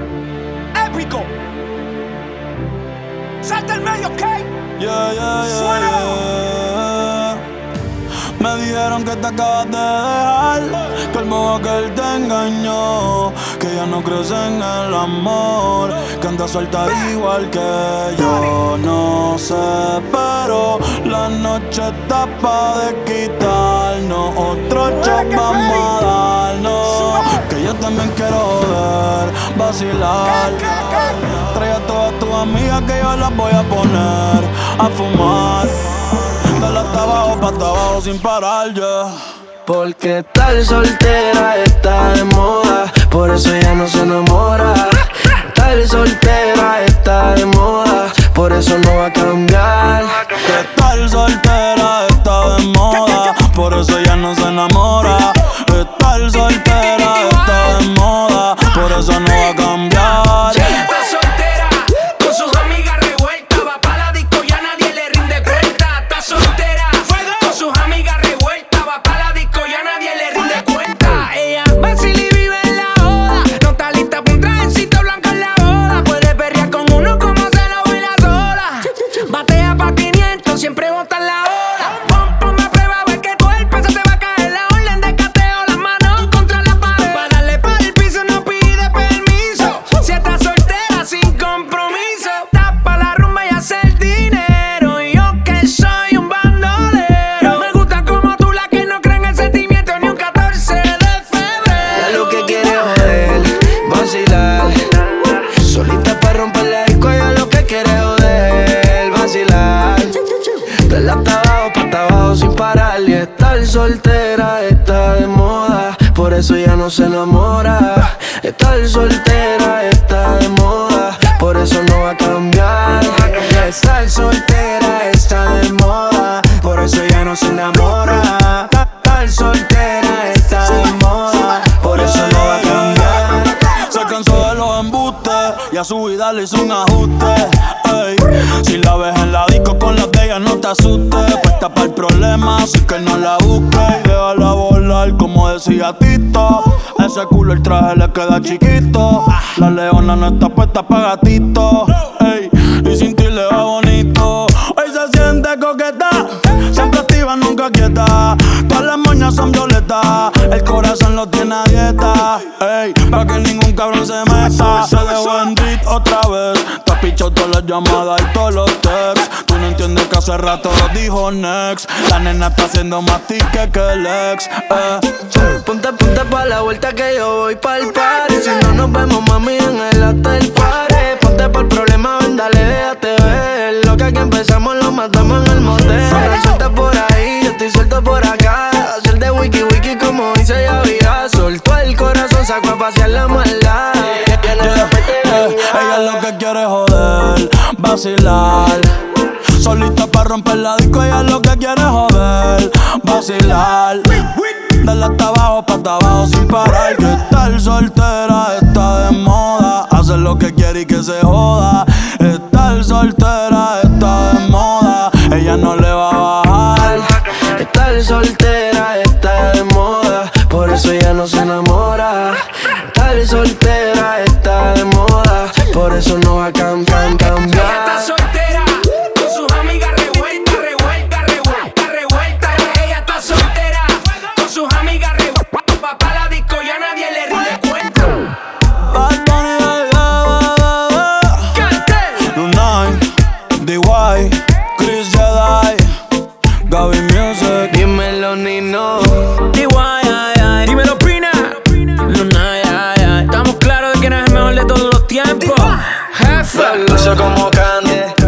Épico. Salta el medio, ¿ok? Yeah. Me dijeron que te acabas de dejar, que el modo que él te engañó, que ya no crees en el amor, que andas suelta igual que yo. No sé, pero la noche está pa' de quitarnos. Otro shot vamos a darnos, que yo también quiero joder, vacilar. Trae a todas tus amigas que yo las voy a poner a fumar. Dale hasta abajo, pa' hasta abajo sin parar, yeah. Porque estar soltera está de moda, por eso ya no se enamora. Estar soltera está de moda, por eso no va a cambiar. Que estar soltera está de moda, por eso ya no se enamora. Estar soltera está de moda, por eso no va a cambiar. Ella está soltera, con sus amigas revueltas, va pa' la disco y a nadie le rinde cuenta. Está soltera, con sus amigas revueltas, va pa' la disco y a nadie le rinde cuenta. Ella vacila y vive en la joda, no está lista pa' un trajecito blanco en la boda. Puede perrear con uno como se lo baila sola. Batea pa' 500, siempre bota en la hora. Ponme a prueba a ver que tu el peso te va a caer. La orden de cateo, las manos contra la pared. Pa' darle pa' el piso no pide permiso. Si estás soltera sin compromiso, tapa la rumba y hace el dinero. Y yo que soy un bandolero, me gusta como tú, la que no cree en el sentimiento ni un 14 de febrero. Ella lo que quiere es joder, vacilar. Solita pa' romper la disco, ella lo que quiere es joder, vacilar. Dale hasta abajo, pa' hasta abajo sin parar. Y estar soltera está de moda, por eso ya no se enamora. Estar soltera está de moda, por eso no va a cambiar. Estar soltera está de moda, por eso ya no se enamora. Estar soltera está de moda, por eso no va a cambiar. Se cansó de los embustes y a su vida le hizo un ajuste. Ey, si la ves en la disco con las de ella no te asustes. Puesta para el problema, así que no la busques. Y déjala volar como decía Tito. A ese culo el traje le queda chiquito. La leona no está puesta pa' gatito. Ey, y sin ti le va bonito. Hoy se siente coqueta, siempre activa, nunca quieta. Todas las moñas son violetas, el corazón lo tiene a dieta. Ey, pa' que ningún cabrón se meta. Se dejó en beat otra vez, te ha pichado todas las llamadas y todos los texts. Tú no entiendes que hace rato lo dijo next. La nena está haciendo más tique que el ex. Ponte pa' la vuelta que yo voy pa'l party. Si no nos vemos, mami, en el hotel party. Ponte pa'l problema, ven, dale, déjate ver. Lo que aquí empezamos lo matamos en el motel. Suelta por ahí, yo estoy suelto por acá. Hacer de wiki wiki como dice Yavira. Soltó el corazón, sacó a pasear la maldad. Ella lo que quiere es joder, vacilar. Solita pa' romper la disco, ella lo que quiere es joder, vacilar. Dale hasta abajo, pa' hasta abajo sin parar. Que estar soltera está de moda, hacer lo que quiere y que se joda. Estar soltera está de moda, ella no le va a bajar. Estar soltera está de moda, por eso ya no se enamora. Estar soltera está de moda, por eso no va a cambiar. Ella está soltera, con sus amigas revueltas, revueltas. Ella está soltera, con sus amigas revueltas, va pa' la disco y a nadie le rinde cuenta. Bad Bunny, Lunay, D.Y, Chris Jedi, Gaby Music. Dímelo, Nino. D.Y, dímelo, Pina. Luna, estamos claros de que no es el mejor de todos los tiempos. Jefe. Luce como Candy.